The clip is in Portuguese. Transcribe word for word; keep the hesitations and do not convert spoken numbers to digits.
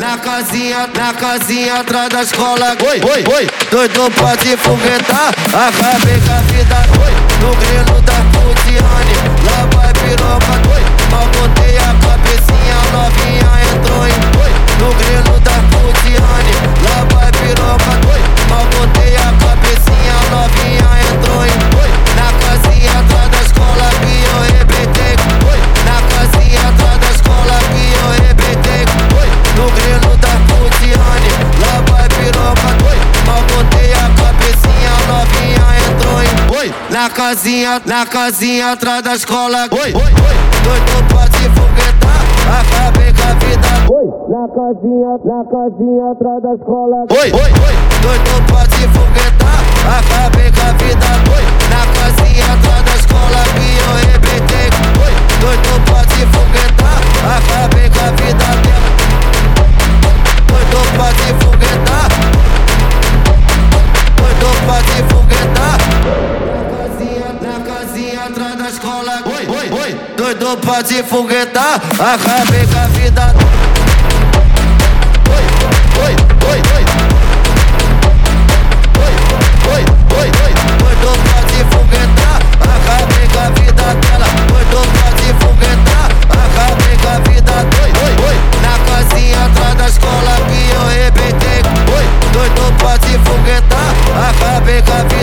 Na casinha, na casinha atrás da escola. Oi, oi, oi. Doido pra te foguetar, acabei com a vida. Oi, no grilo da Putiane, lá vai piroca. Oi, mal botei a cabecinha, novinha entrou em. Oi, no grilo da Putiane, lá vai piroca. Oi, mal botei a cabecinha, novinha entrou em. Oi, na casinha atrás da escola que eu rebentei. Oi, na casinha atrás da escola que eu rebentei. Oi, no grilo da Putiane, lá vai piroca. Oi, mal botei a cabecinha, novinha entrou em. Oi, na casinha, na casinha atrás da escola. Oi, oi, oi. Doido pra te foguetar, acabei com a vida. Oi, na casinha, na casinha atrás da escola. Oi, oi, oi. Doido pra te foguetar, acabei com a vida. Oi, na casinha atrás da escola que eu rebentei. Oi, doido pra te foguetar, acabei com a vida dela. Doido pra te foguetar, doido pra te foguetar. Na casinha atrás da escola. Oi, oi, oi. Doido pra te foguetar, acabei com a vida. Oi, oi, oi, oi. Oi, oi, oi, oi. Doido pra te foguetar, acabei com a vida dela. Doido pra te foguetar, acabei com a vida. Oi, oi, oi. Na casinha atrás da escola que eu rebentei. Oi, doido pra te foguetar, acabei com a vida.